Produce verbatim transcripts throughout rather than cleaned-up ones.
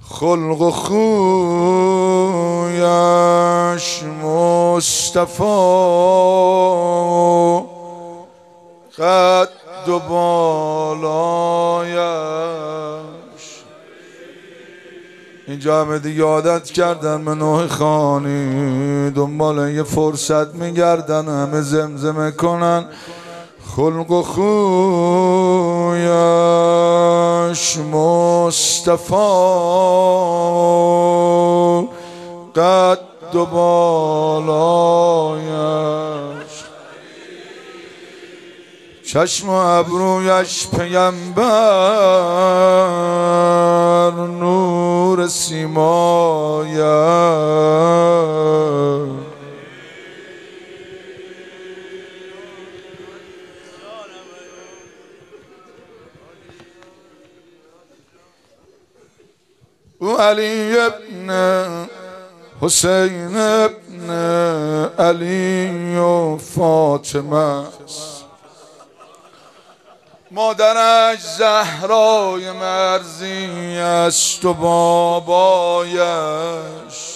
خلق و خویش مصطفی، قد و بالایش. اینجا همه دیگه عادت کردن به نوح خانی، دنبال یه فرصت میگردن همه زمزمه کنن خلق و خویش مصطفی، قد و بالایش. چشم و ابرویش پیمبر، نور سیمایش. و علی ابن حسین ابن علی و فاطمه است. مادرش زهرای مرزی است و بابایش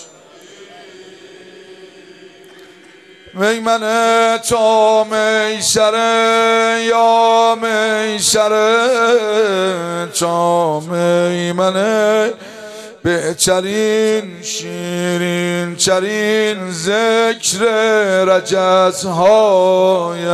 میمنه تا میسره، یا میسره تا میمنه. بهترین شیرین چرین ذکر رجزهای.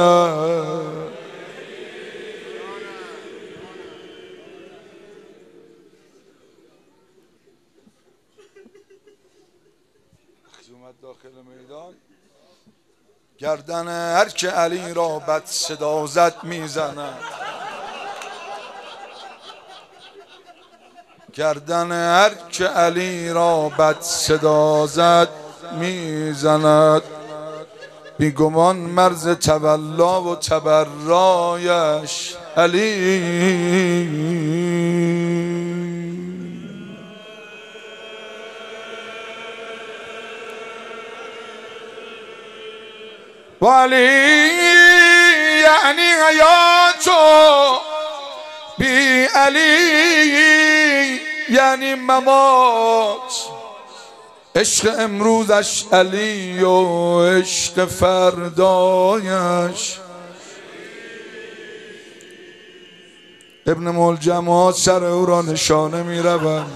اومد داخل میدان، گردن هر که علی را بد صدا زد میزند، گردن هر که علی را بد صدا زد میزند. بیگمان مرز تولا و تبرایش علی. و علی یعنی حیاتو، بی علی یعنی ممات. عشق امروزش علی و عشق فردایش. ابن ملجمات سر او را نشانه می روند.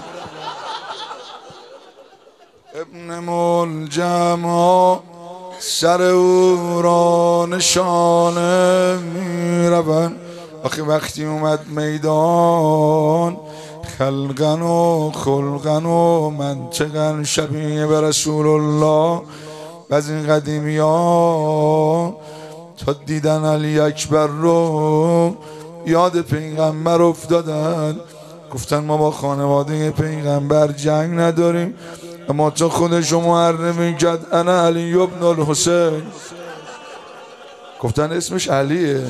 ابن ملجمات سر او را نشانه می روند. آخه وقتی اومد میدان، خلقن و خلقن و منطقن شبیه به رسول الله. و از این قدیمی ها تا دیدن علی اکبر رو یاد پیغمبر افتادن. گفتن ما با خانواده پیغمبر جنگ نداریم، اما تا خودشو معرفی کرد انا علی ابن الحسین، گفتن اسمش علیه.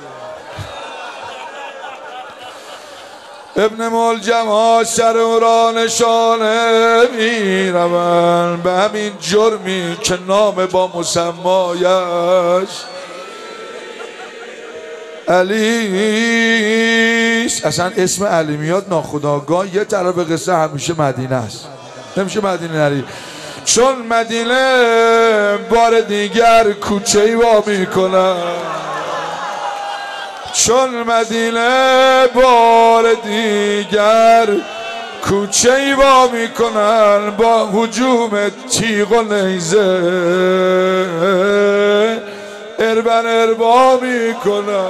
ابن ملجم ها سر او را نشانه می روند به همین جرمی که نام با مسمایش علیست. اصلا اسم علی میاد ناخودآگاه یه طرف قصه همیشه مدینه است، نمیشه مدینه نری. چون مدینه بار دیگر کوچه ای وا میکنن، چون مدینه بار دیگر کوچه ای وا میکنن، با هجوم تیغ و نیزه اربن اربا میکنن.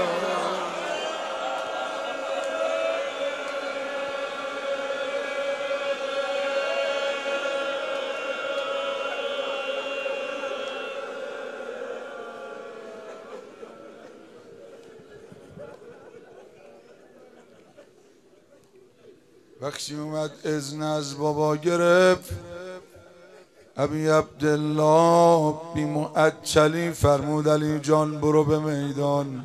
وقتی اومد اذن از بابا گرفت، ابی عبدالله بی معطلی فرمود علی جان برو به میدان.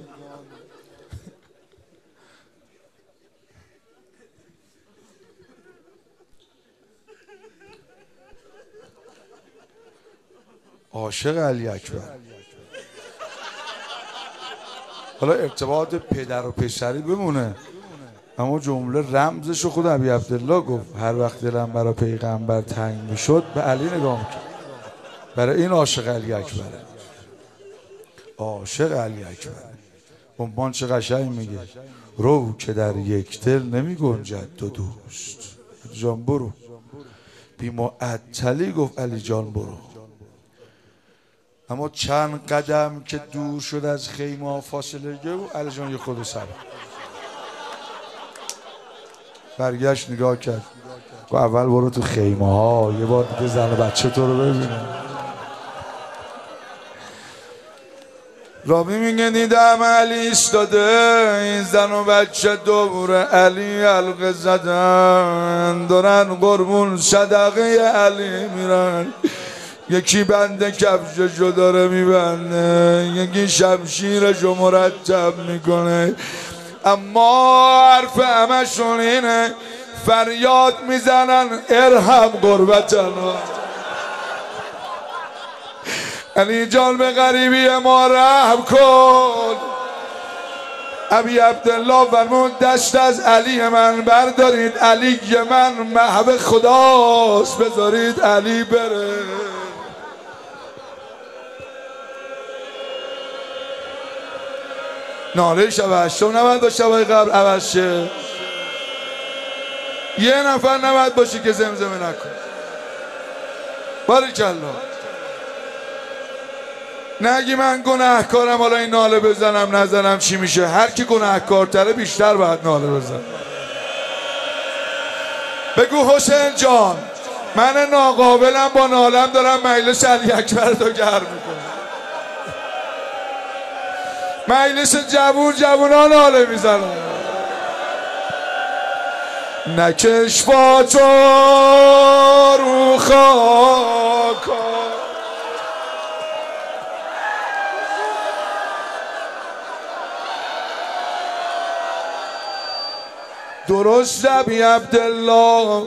عاشق علی اکبر. حالا ارتباط پدر و پسری بمونه، اما جمله رمزش خود ابی عبدالله گفت. هر وقت دلم برای پیغمبر تنگ میشد به علی نگاه میکرد. برای این عاشق علی اکبره، عاشق علی اکبره. قمبان چه قشنگ میگه رو که در یک دل نمی گنجد دو دوست. جان برو بی معطلی گفت علی جان برو. اما چند قدم که دور شد از خیمه فاصله گرفت علی جان یه خود سر برگشت نگاه کرد و اول برو تو خیمه ها یه بار دیگه زن و بچه تو رو ببینه. رابی میگه دیدم علی ایستاده، این زن و بچه دور علی حلقه زدن، دارن قربون صدقه علی میرن. یکی بنده کفششو داره میبنده، یکی شمشیرشو مرتب میکنه. اما حرف همشون اینه، فریاد میزنن ارحم غربتنا. علی جان به غریبی ما رحم کن. ابی عبدالله فرمود دست از علی من بردارید، علی من محو خداست، بذارید علی بره. ناله شب هشتم نباید با شبای قبل عوض شه. یه نفر نباید باشی که زمزمه نکن. باریکالله. نگی من گناهکارم حالا این ناله بزنم نزنم چی میشه؟ هر کی گناهکارتره بیشتر باید ناله بزن. بگو حسین جان من ناقابلم با نالم دارم مجلس علی اکبر رو گرم میکنم. مجلس جوون جوونا ناله میزنن. نکش با تو رو خاک درست ابی عبدالله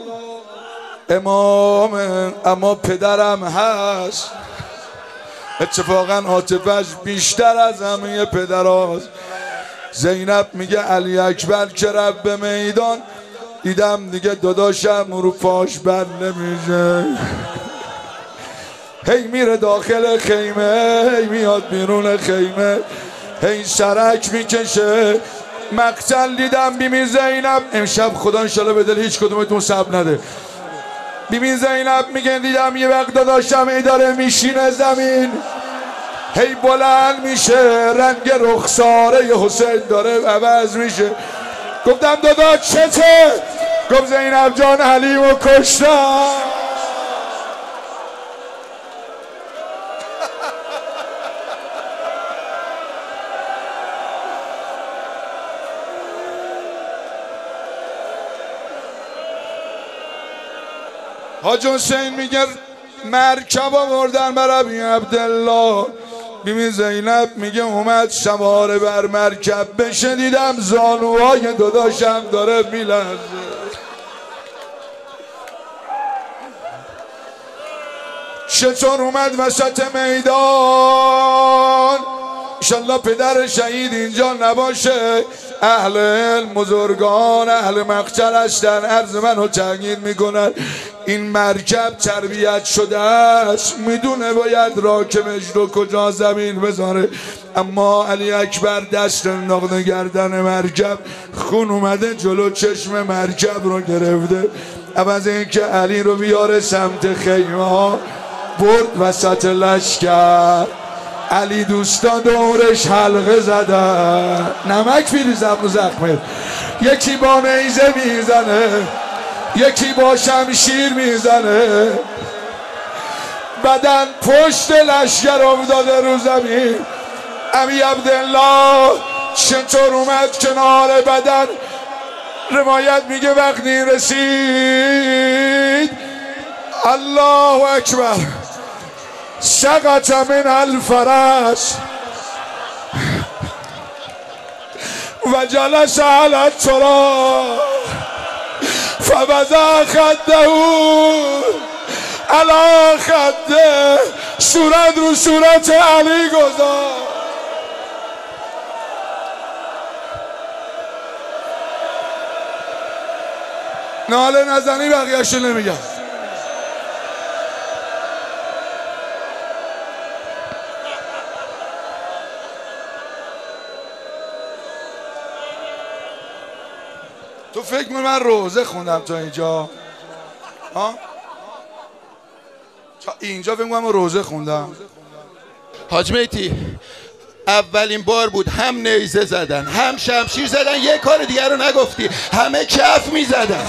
امامه، اما پدرم هست. اتفاقا عاطفش بیشتر از همه پدراست. زینب میگه علی اکبر که رفت به میدان، دیدم دیگه داداشم رو پاش بر نمیشه. هی میره داخل خیمه، هی میاد بیرون خیمه، هی سرک میکشه. مقتل دیدم بیمی زینب، امشب خدا انشالله به دل هیچ کدومتون صبر نده. بیمی زینب میگه دیدم یه وقت داداشم ای داره میشینه زمین، هی بلند میشه، رنگ رخساره ی حسین داره عوض میشه. گفتم داداش چته؟ گفت زینب جان حلیمو کشتم. حاج حسین میگه مرکب آوردن بر ابی عبدالله. بیمی زینب میگه اومد سواره بر مرکب بشه، دیدم زانوهای داداشم داره میلرزه. چطور اومد وسط میدان؟ انشالله پدر شهید اینجا نباشه. اهل علم بزرگان اهل مقتل هستن، عرض منو تأکید میکنن این مرکب تربیت شده است، میدونه باید راکبش رو کجا زمین بذاره. اما علی اکبر دست انداخته گردن مرکب، خون اومده جلو چشم مرکب رو گرفته. عوض اینکه علی رو بیاره سمت خیمه ها، برد وسط لشکر. علی دوستا دورش حلقه زدن، نمک میریزم رو زخمه. یکی با نیزه میزنه، یکی با شمشیر میزنه. بدن پشت لشکر افتاده رو زمین. ابی عبدالله چطور اومد کنار بدن؟ روایت میگه وقتی رسید الله اکبر سقط من الفرس و جلس علی التراب فوضع خده علی خده، صورت رو صورت علی گذاشت. ناله نزنی بقیه‌شو نمیگم. تو فکر می من روزه خوندم تا اینجا؟ ها؟ تا اینجا فکر می‌کنم روزه خوندم. حاج مهدی اولین بار بود هم نیزه زدن هم شمشیر زدن، یه کار دیگر رو نگفتی، همه کف میزدن.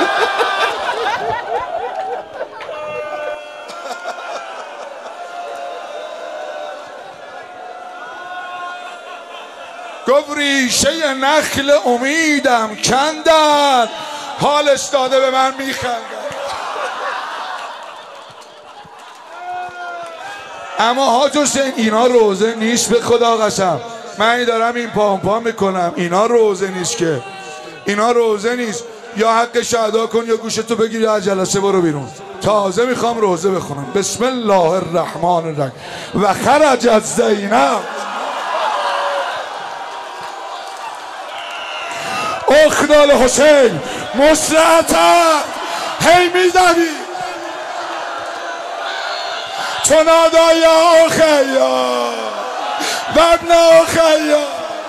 گفت ریشه نخل امیدم کندن، حالش داده به من میخندن. اما حاج حسین اینا روزه نیست، به خدا قسم. من دارم این پام پام میکنم، اینا روزه نیست که، اینا روزه نیست. یا حقش ادا کن یا گوشتو بگیر یا از جلسه برو بیرون. تازه میخوام روزه بخونم. بسم الله الرحمن الرحیم. و خرجت زینب اخت الحسین مسرعتا، هی میزنی تنادای آخیا و ابن آخیا.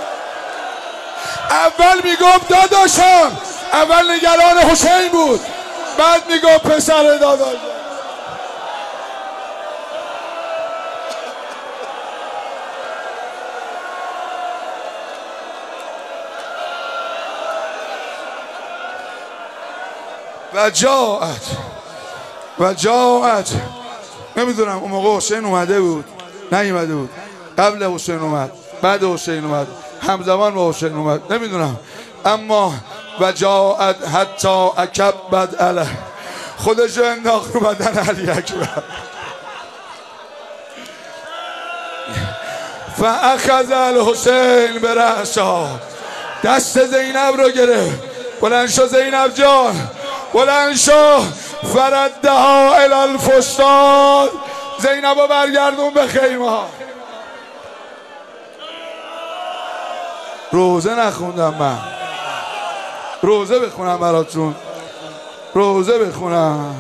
اول میگفت داداشم، اول نگران حسین بود، بعد میگفت پسر داداشم. و جاعت و جاعت نمیدونم اون موقع حسین اومده بود نیومده بود، قبل حسین اومد بعد حسین اومد همزمان با حسین اومد نمیدونم، اما و جاعت حتی اکبت علیه، خودشو انداخت رو بدن علی اکبر. فاخذ الحسین برأسها، دست زینب رو گرفت. بلند شو زینب جان، بلند شو. فردها الی الفستاد، زینب رو برگردون به خیمه ها. روزه نخوندم من، روزه بخونم براتون، روزه بخونم.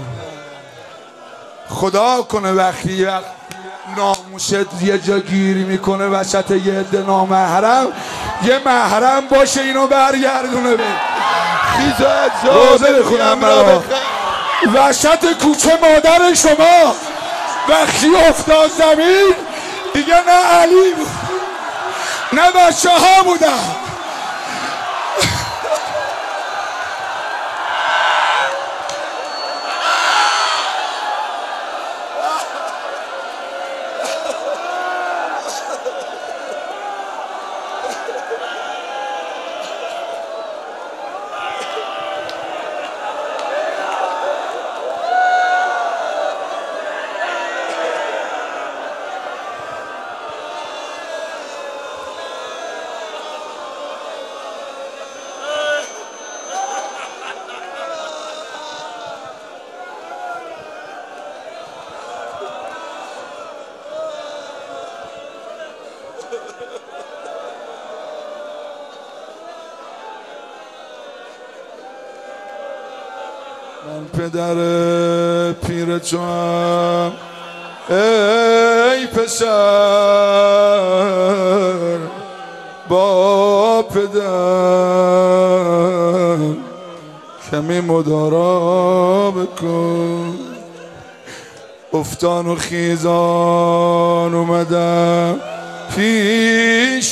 خدا کنه وقتی ناموست یه جا گیری میکنه وسط یه عده نامحرم، یه محرم باشه اینو برگردونه به روزه بخونم برات. وسط کوچه مادر شما وقتی افتاد زمین دیگه نه علی بود نه بچه ها بودن. من پدر پیر توام ای پسر، با پدر کمی مدارا بکن. افتان و خیزان اومدم پیش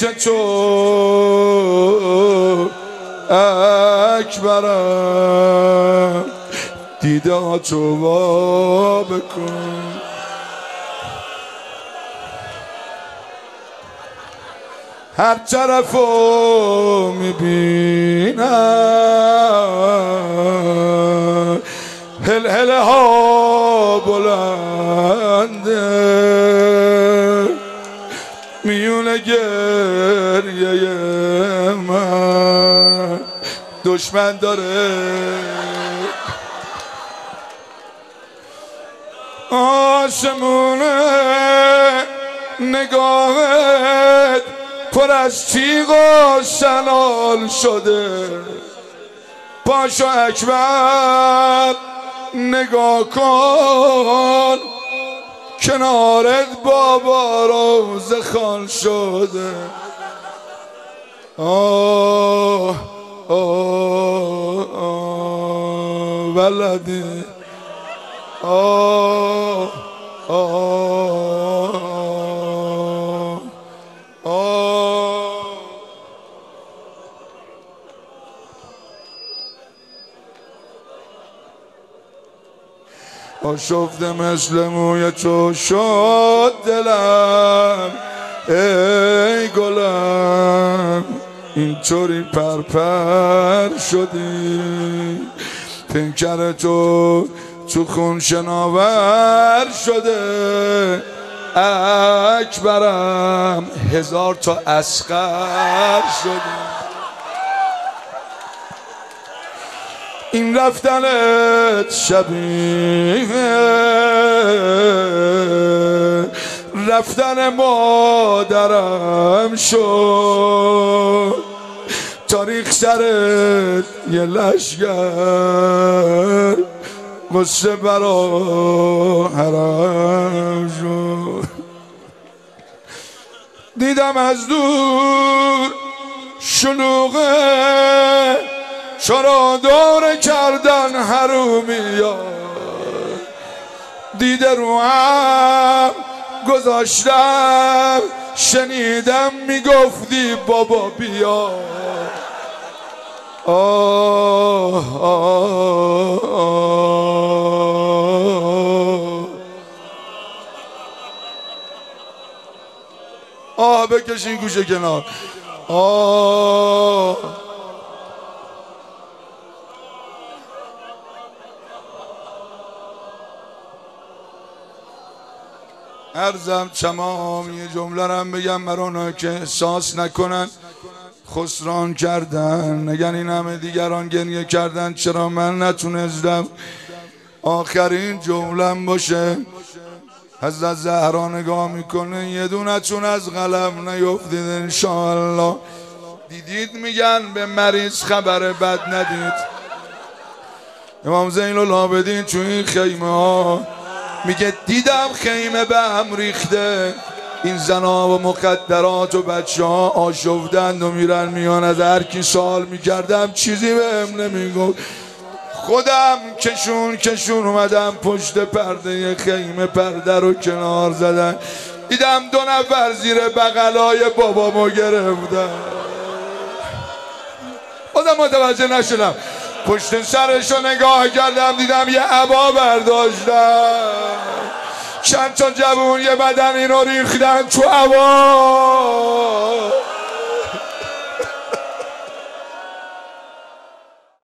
تو اکبرم، دیده تو وا بکن. هر طرفو میبینم هل هل ها بلنده، میونه گریه من دشمن داره. آسمونه نگاهت پر از تیغ و سنال شده، پاشو اکبر نگاه کن، کنارت بابا روزه خان شده. آه آه آه ولدی آه آه آه آشفته مثل موی تو شد دلم، ای گلم اینطوری پرپر شدی، پیکر تو تو خون شناور شده. اکبرم هزار تا اصغر شدی. این رفتنت شبیه رفتن مادرم شد، تاریخ سرت یه لشگر غصه برا حرم شد. دیدم از دور شلوغه چرا دور کردن حرومیا، دیده رو هم گذاشتم شنیدم میگفتی بابا بیا. آه آه آه آه بکشین گوشه کنار. آه عرضم تمام یه جمله رم بگم برای که احساس نکنن خسران کردن، نگن این همه دیگران گریه کردن چرا من نتونستم. آخرین جملم باشه حضرت زهرا نگاه میکنه یه دونتون از قلم نیفتید انشاءالله. دیدید میگن به مریض خبر بد ندید. امام زین العابدین تو این خیمه ها میگه دیدم خیمه به هم ریخته، این زنا و مقدرات و بچه ها آشفتند و میرن میان، از هر کی سوال میکردم چیزی بهم نمیگفت. خودم کشون کشون اومدم پشت پرده خیمه، پرده رو کنار زدن، دیدم دو نفر زیر بغلای بابامو گرفتن. بازم متوجه نشدم، پشت سرشو نگاه کردم دیدم یه عبا برداشتن، چند تا جوون یه بدن اینو ریختن تو عبا.